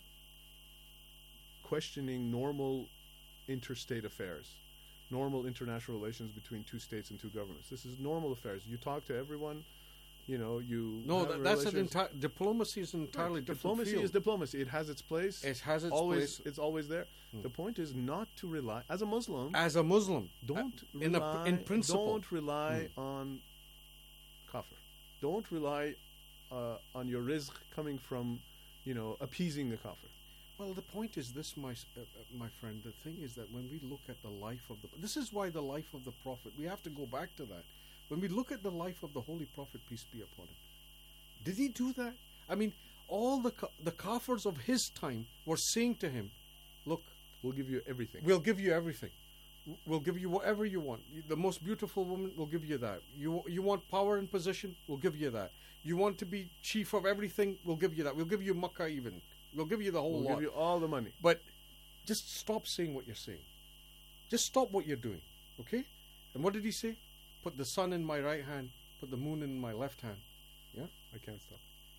questioning normal interstate affairs, normal international relations between two states and two governments. This is normal affairs. You talk to everyone, you know, you No, have that, that's an relations- entire diplomacy is an entirely Right. different Diplomacy field. is diplomacy. It has its place. It has its always, place. It's always there. Hmm. The point is not to rely as a Muslim. As a Muslim, don't uh, in a- rely, in principle. Don't rely Hmm. on kafir. Don't rely uh, on your rizq coming from, you know, appeasing the kafir. Well, the point is this, my s- uh, uh, my friend. The thing is that when we look at the life of the, this is why the life of the Prophet. We have to go back to that. When we look at the life of the Holy Prophet, peace be upon him, did he do that? I mean, all the ka- the kafirs of his time were saying to him, "Look, we'll give you everything. We'll give you everything. W- We'll give you whatever you want. You- The most beautiful woman, we'll give you that. You you want power and position, we'll give you that. You want to be chief of everything, we'll give you that. We'll give you Makkah even. We'll give you the whole We'll lot. give you all the money. But just stop saying what you're saying. Just stop what you're doing, okay? And what did he say? Put the sun in my right hand, put the moon in my left hand. Yeah? I can't stop.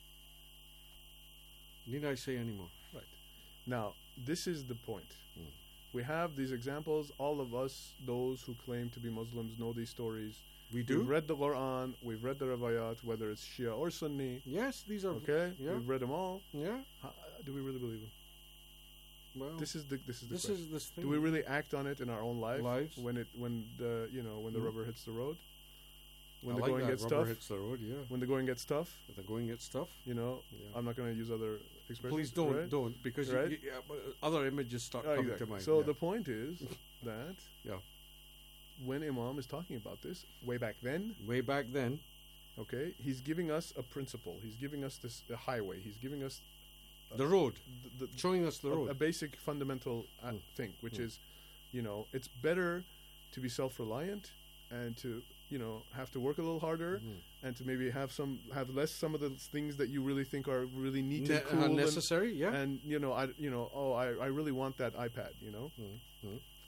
Need I say any more? Right. Now, this is the point. Hmm. We have these examples. All of us, those who claim to be Muslims, know these stories. We do? We've read the Quran. We've read the Ravayat, whether it's Shia or Sunni. Yes, these are... Okay? Yeah. We've read them all. Yeah. How, do we really believe them? Well, This is the this is the this question. is this thing. Do we really act on it in our own life? Lives? When it when the you know when the Mhm. rubber hits the road? When I the like going that. gets Rubber tough? hits the road, yeah. When the going gets tough? If the going gets tough? You know, Yeah. I'm not going to use other expressions. Please don't, right? don't, because you- right? you- yeah, but other images start Oh, coming exactly. to mind. So yeah. the point is that yeah. when Imam is talking about this, way back then, way back then, okay, he's giving us a principle. He's giving us this a highway. He's giving us a- The road. the, the, Showing us the a, road. a basic fundamental uh, Mm. thing, which Mm. is, you know, it's better to be self-reliant and to, you know, have to work a little harder Mm. and to maybe have some have less some of the things that you really think are really neat Ne- and cool unnecessary, and, yeah. and you know I you know oh I, I really want that iPad, you know. Mm. Mm.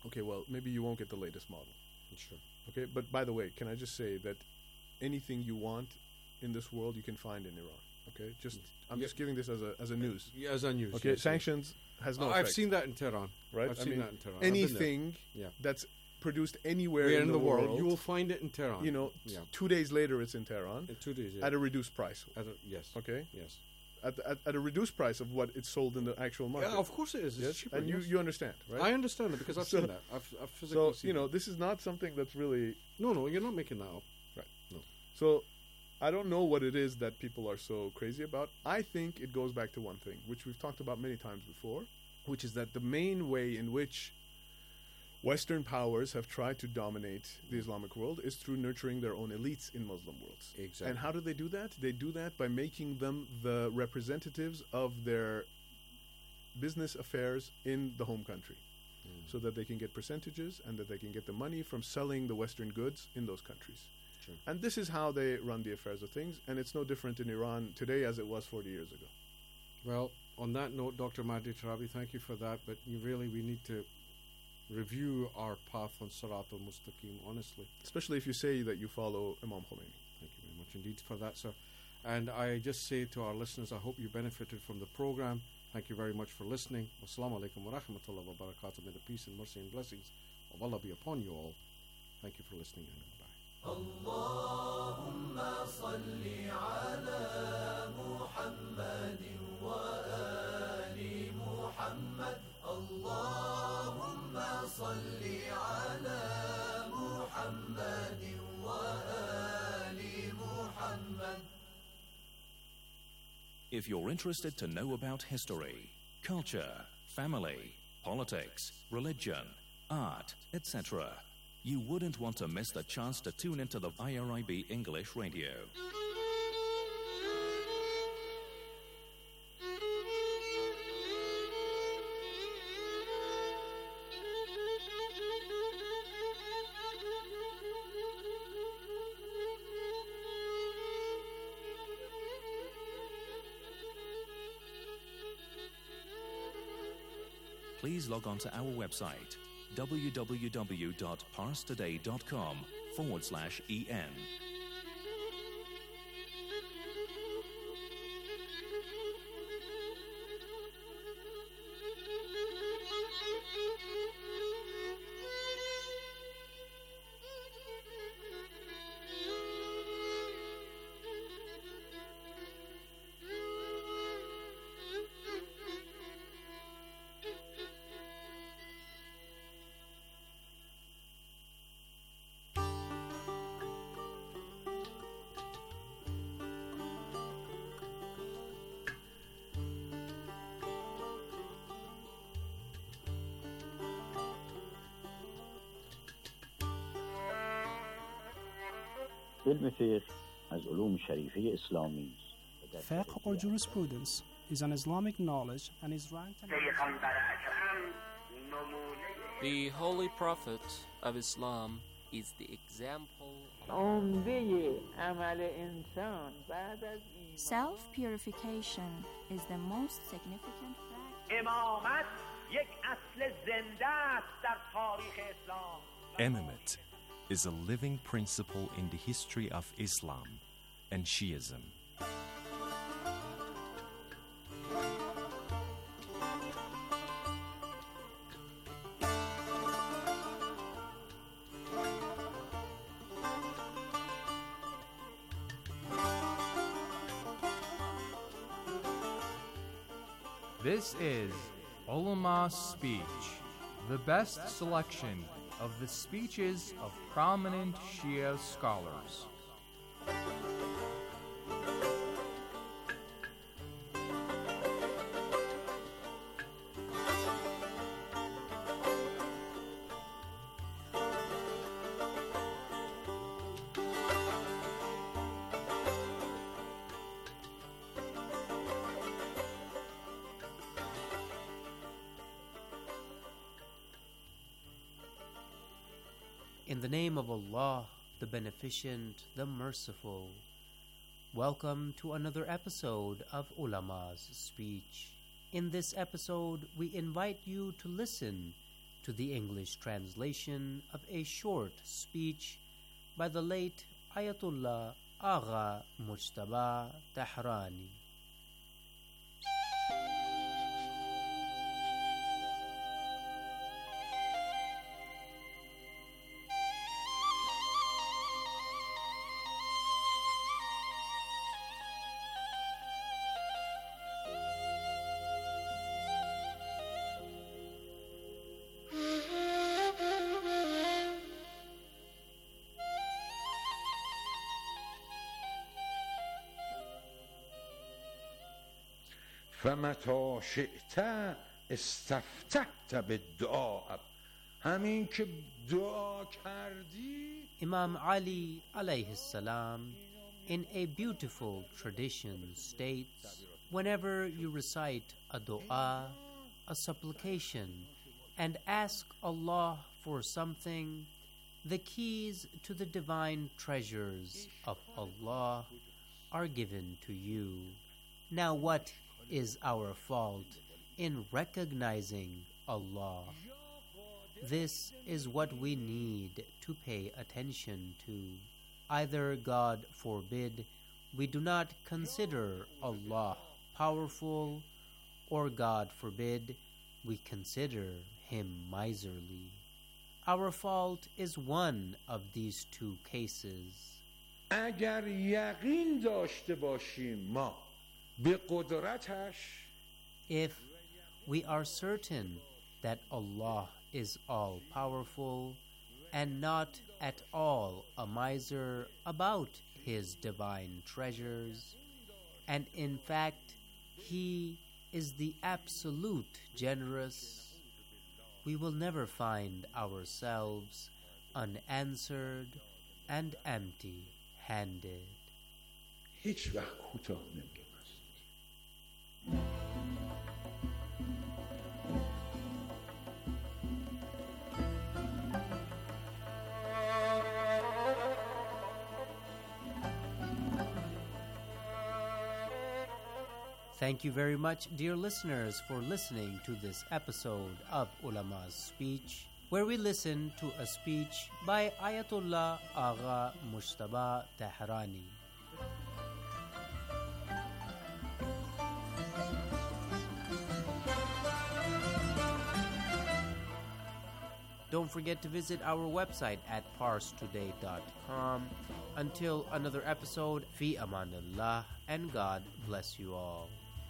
Okay, well, maybe you won't get the latest model. Sure. Okay, but by the way, can I just say that anything you want in this world you can find in Iran. Okay, just I'm Yeah. just giving this as a as a news. Yeah, as a news. Okay, yes, sanctions yes. has no. Oh, I've effect, seen that in Tehran. right? I've I seen mean, that in Tehran. I've been there. anything Yeah. that's produced anywhere Where in, in the, the world, world, you will find it in Tehran. You know, Yeah. two days later it's in Tehran. In two days, yeah. At a reduced price. At a, yes. Okay. Yes. At, at at a reduced price of what it's sold in the actual market. Yeah, of course it is. It's Yes? cheaper. And you, yes. you understand, right? I understand it because I've So- seen that. I've, I've physically So seen you know, it. this is not something that's really No, no, you're not making that up. right. No. So I don't know what it is that people are so crazy about. I think it goes back to one thing, which we've talked about many times before, which is that the main way in which Western powers have tried to dominate the Islamic world is through nurturing their own elites in Muslim worlds. Exactly. And how do they do that? They do that by making them the representatives of their business affairs in the home country, Mm. so that they can get percentages and that they can get the money from selling the Western goods in those countries. Sure. And this is how they run the affairs of things, and it's no different in Iran today as it was forty years ago. Well, on that note, Doctor Mahdi Tarabi, thank you for that. But you really, we need to review our path on Sirat al-Mustaqim, honestly. Especially if you say that you follow Imam Khomeini. Thank you very much indeed for that, sir. And I just say to our listeners, I hope you benefited from the program. Thank you very much for listening. Wassalamu alaikum wa rahmatullahi wa barakatuh. May the peace and mercy and blessings of Allah be upon you all. Thank you for listening and goodbye. اللهم صل على محمد وآل محمد اللهم صل على محمد وآل محمد. If you're interested to know about history, culture, family, politics, religion, art, et cetera, you wouldn't want to miss the chance to tune into the I R I B English Radio. Please log on to our website www.parstoday.com forward slash en. علم فقه از علوم شریفه اسلامی است. Fiqh or jurisprudence is an Islamic knowledge and is ranked The Holy Prophet of Islam is the example Self-purification is the most significant fact. امامت یک اصل زنده است در تاریخ اسلام. Imamate is a living principle in the history of Islam and Shiism. This is Ulama Speech, the best selection of the speeches of prominent Shia scholars. In the name of Allah, the Beneficent, the Merciful, welcome to another episode of Ulama's Speech. In this episode, we invite you to listen to the English translation of a short speech by the late Ayatollah Agha Mujtaba Tehrani. فمتى شئت استفتحت بالدعاء همین که دعا کردی Imam Ali alayhi salam in a beautiful tradition states, whenever you recite a dua, a supplication, and ask Allah for something, the keys to the divine treasures of Allah are given to you. Now what is our fault in recognizing Allah? This is what we need to pay attention to. Either, God forbid, we do not consider Allah powerful, or God forbid, we consider Him miserly. Our fault is one of these two cases. اگر یقین داشته باشیم ما به قدرتش If we are certain that Allah is all-powerful and not at all a miser about His divine treasures, and in fact He is the absolute generous, we will never find ourselves unanswered and empty-handed. هیچ وقت کوتاه نمی‌آید. Thank you very much, dear listeners, for listening to this episode of Ulama's Speech, where we listen to a speech by Ayatollah Agha Mujtaba Tehrani. Don't forget to visit our website at pars today dot com. Until another episode, fi amanillah, and God bless you all.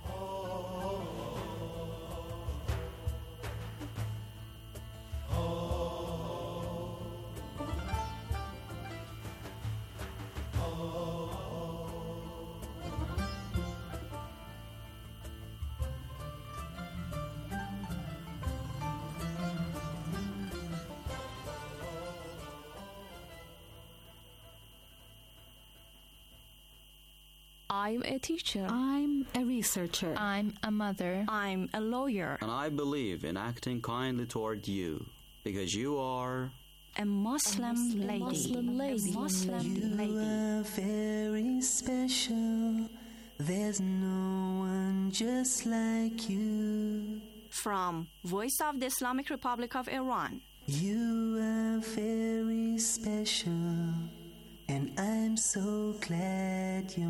I'm a teacher. I'm a researcher. I'm a mother. I'm a lawyer. And I believe in acting kindly toward you, because you are a Muslim, a Muslim lady. Muslim lady. A Muslim you lady. are very special. There's no one just like you. From Voice of the Islamic Republic of Iran. You are very special. And I'm so glad you're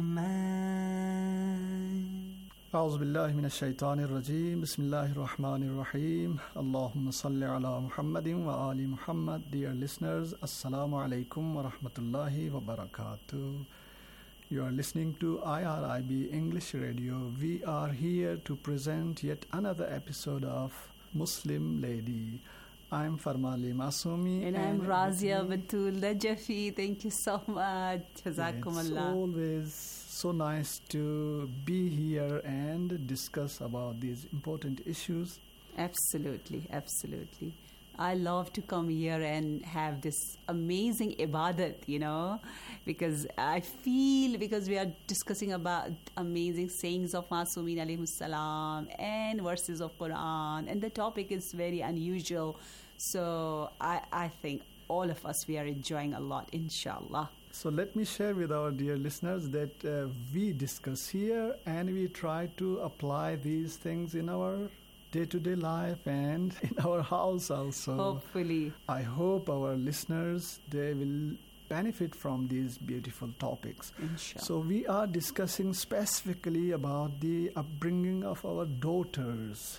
mine. أعوذ بالله من الشيطان الرجيم بسم الله الرحمن الرحيم اللهم صل على محمد وآل محمد. Dear listeners, Assalamu alaikum wa rahmatullahi wa barakatuh. You are listening to I R I B English Radio. We are here to present yet another episode of Muslim Lady. I'm Farmali Masoumi. And, and I'm Razia Batul Najafi. Thank you so much. Jazakumullah. It's always so nice to be here and discuss about these important issues. Absolutely, absolutely. I love to come here and have this amazing ibadat, you know, because I feel, because we are discussing about amazing sayings of Masumin alayhi salam and verses of Quran, and the topic is very unusual. So I, I think all of us, we are enjoying a lot, inshallah. So let me share with our dear listeners that uh, we discuss here and we try to apply these things in our day-to-day life and in our house also. Hopefully. I hope our listeners, they will benefit from these beautiful topics. Inshallah. So we are discussing specifically about the upbringing of our daughters.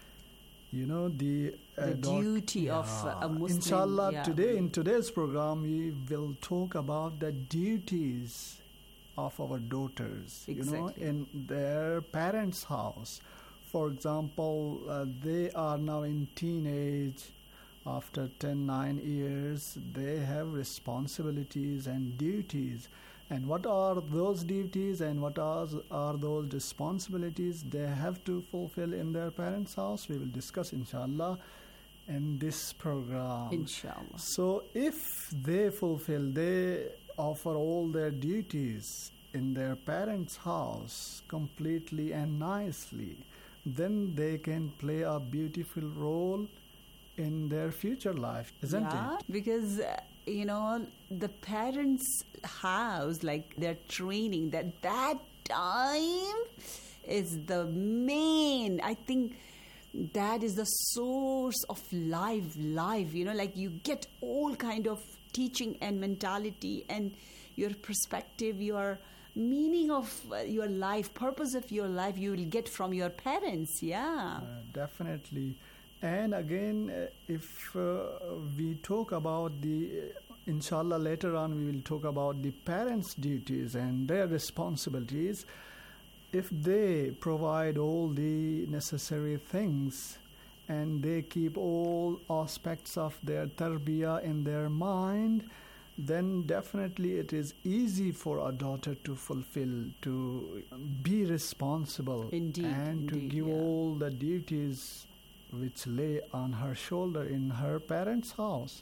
You know, the, uh, the daugh- duty yeah. of a Muslim. Inshallah, yeah. today, in today's program, we will talk about the duties of our daughters, Exactly. you know, in their parents' house. For example, uh, they are now in teenage. After ten, nine years, they have responsibilities and duties. And what are those duties and what are, are those responsibilities they have to fulfill in their parents' house? We will discuss, inshallah, in this program. Inshallah. So if they fulfill, they offer all their duties in their parents' house completely and nicely, then they can play a beautiful role in their future life, isn't yeah, it? Because, uh, you know, the parents' house, like their training, that that time is the main, I think that is the source of life, life, you know, like you get all kind of teaching and mentality and your perspective, your meaning of uh, your life, purpose of your life, you will get from your parents, yeah. Uh, definitely. And again, uh, if uh, we talk about the, uh, inshallah, later on we will talk about the parents' duties and their responsibilities. If they provide all the necessary things and they keep all aspects of their tarbiyah in their mind, then definitely it is easy for a daughter to fulfill, to be responsible, Indeed, and to indeed, give yeah. all the duties which lay on her shoulder in her parents' house.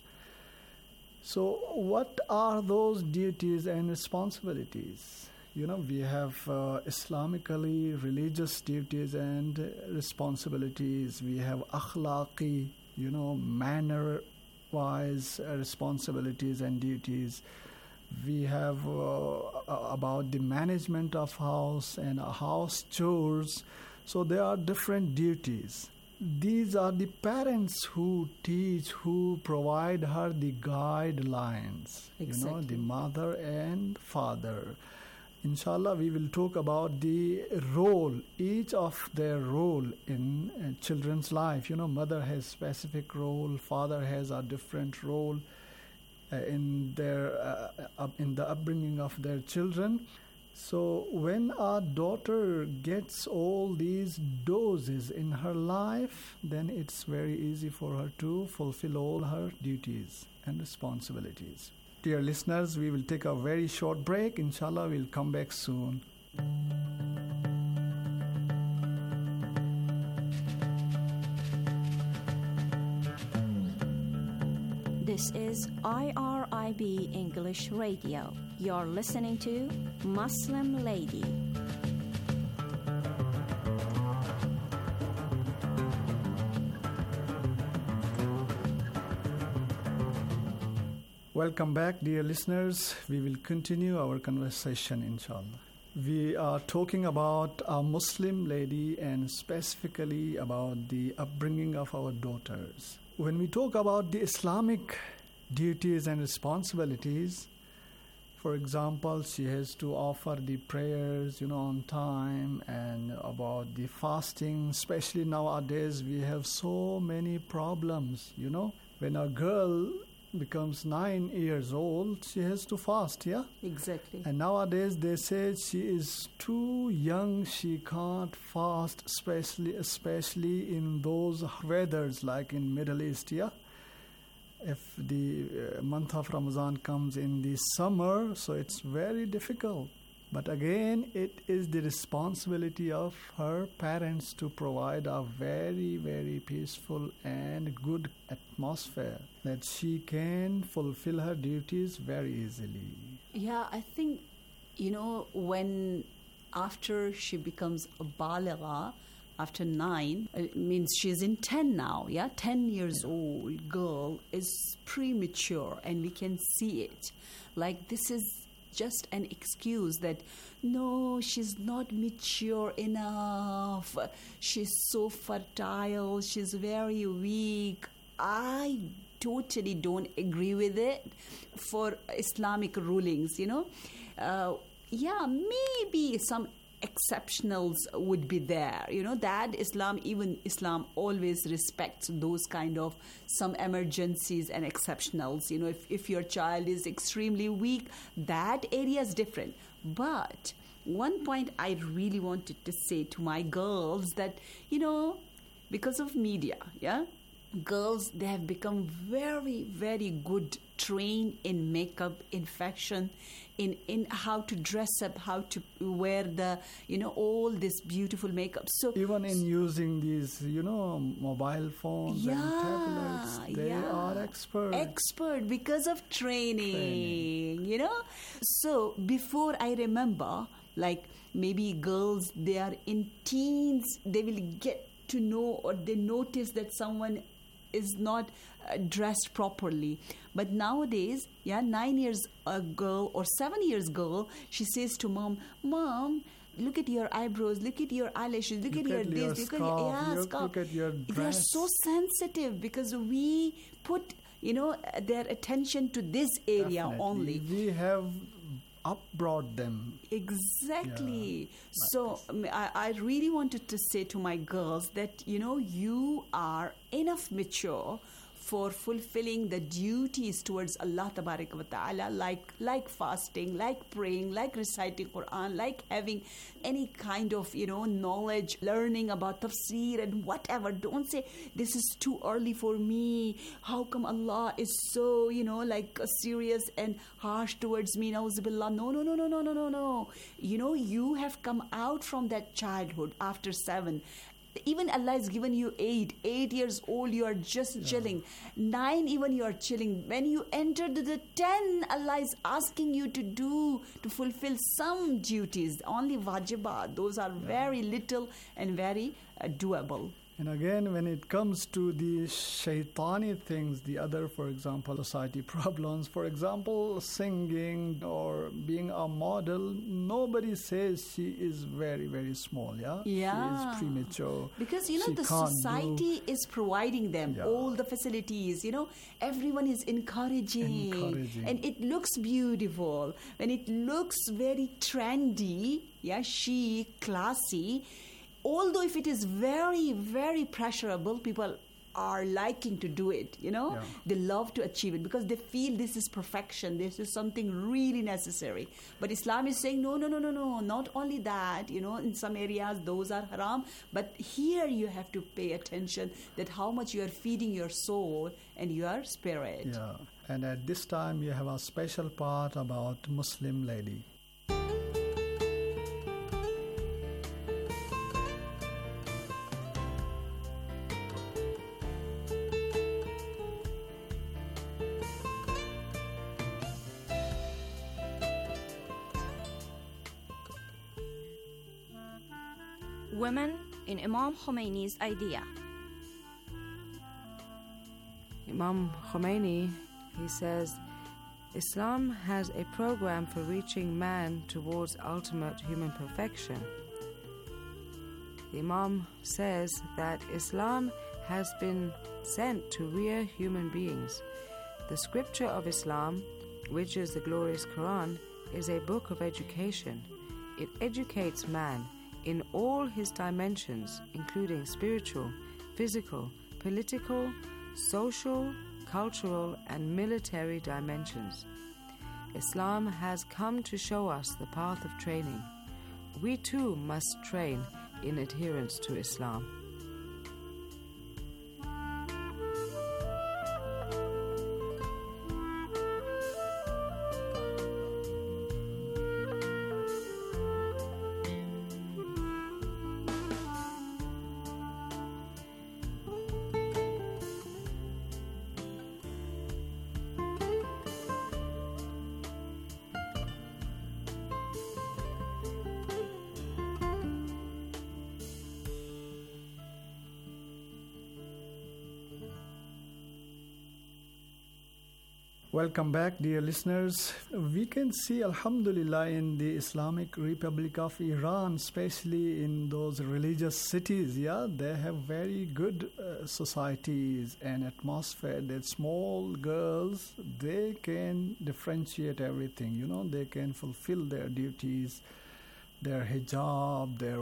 So what are those duties and responsibilities? You know, we have uh, Islamically religious duties and uh, responsibilities. We have akhlaqi, you know, manner-wise uh, responsibilities and duties. We have uh, about the management of house and uh, house chores. So there are different duties. These are the parents who teach, who provide her the guidelines. Exactly. You know, the mother and father. Inshallah, we will talk about the role, each of their role in uh, children's life. You know, mother has specific role, father has a different role uh, in their uh, uh, in the upbringing of their children. So when our daughter gets all these doses in her life, then it's very easy for her to fulfill all her duties and responsibilities. Dear listeners, we will take a very short break. Inshallah, we'll come back soon. This is I R I B English Radio. You're listening to Muslim Lady. Welcome back, dear listeners. We will continue our conversation, inshallah. We are talking about a Muslim lady and specifically about the upbringing of our daughters. When we talk about the Islamic duties and responsibilities, for example, she has to offer the prayers, you know, on time, and about the fasting. Especially nowadays, we have so many problems, you know. When a girl becomes nine years old, she has to fast, yeah? Exactly. And nowadays they say she is too young, she can't fast, especially especially in those weathers like in Middle East, yeah? If the uh, month of Ramadan comes in the summer, so it's very difficult. But again, it is the responsibility of her parents to provide a very, very peaceful and good atmosphere that she can fulfill her duties very easily. Yeah, I think, you know, when after she becomes a baligha, after nine, it means she's in ten now, yeah? ten years old girl is premature and we can see it. Like this is just an excuse that, no, she's not mature enough. She's so fertile. She's very weak. I totally don't agree with it for Islamic rulings, you know. Uh, yeah, maybe some exceptionals would be there, you know, that Islam, even Islam always respects those kind of some emergencies and exceptionals. You know, if, if your child is extremely weak, that area is different. But one point I really wanted to say to my girls that, you know, because of media, yeah, girls, they have become very, very good, trained in makeup, in fashion, in, in how to dress up, how to wear the, you know, all this beautiful makeup. So even in using these, you know, mobile phones yeah, and tablets, they yeah. are expert. Expert because of training, training, you know. So before, I remember, like maybe girls, they are in teens, they will get to know or they notice that someone is not uh, dressed properly. But nowadays, yeah, nine years a girl or seven years girl, she says to mom, Mom, look at your eyebrows, look at your eyelashes, look, look at, your this, look at your, yeah, look, look at your dress. They are so sensitive because we put, you know, their attention to this area Definitely. only. We have upbrought them. Exactly. Yeah. So um, I, I really wanted to say to my girls that, you know, you are enough mature for fulfilling the duties towards Allah Tabaraka wa Ta'ala, like, like fasting, like praying, like reciting Quran, like having any kind of, you know, knowledge, learning about tafsir and whatever. Don't say, this is too early for me. How come Allah is so, you know, like uh, serious and harsh towards me? Nauzubillah. No, no, no, no, no, no, no, no. You know, you have come out from that childhood after seven. Even Allah has given you eight. Eight years old, you are just yeah. chilling. Nine, even you are chilling. When you enter to the ten, Allah is asking you to do, to fulfill some duties. Only wajibat. Those are yeah. very little and very uh, doable. And again, when it comes to the shaitani things, the other, for example, society problems, for example, singing or being a model, nobody says she is very, very small, yeah? Yeah. She is premature. Because, you know, she the society do... is providing them yeah. all the facilities, you know, everyone is encouraging. Encouraging. And it looks beautiful. When it looks very trendy, yeah, chic, classy, although if it is very, very pressurable, people are liking to do it, you know. Yeah. They love to achieve it because they feel this is perfection. This is something really necessary. But Islam is saying, no, no, no, no, no. Not only that, you know, in some areas, those are haram. But here you have to pay attention that how much you are feeding your soul and your spirit. Yeah. And at this time, you have a special part about Muslim lady. Women in Imam Khomeini's idea. Imam Khomeini, he says, Islam has a program for reaching man towards ultimate human perfection. The Imam says that Islam has been sent to rear human beings. The scripture of Islam, which is the glorious Quran, is a book of education. It educates man in all his dimensions, including spiritual, physical, political, social, cultural, and military dimensions. Islam has come to show us the path of training. We too must train in adherence to Islam. Welcome back, dear listeners. We can see, alhamdulillah, in the Islamic Republic of Iran, especially in those religious cities, yeah, they have very good uh, societies and atmosphere. That small girls, they can differentiate everything, you know, they can fulfill their duties, their hijab, their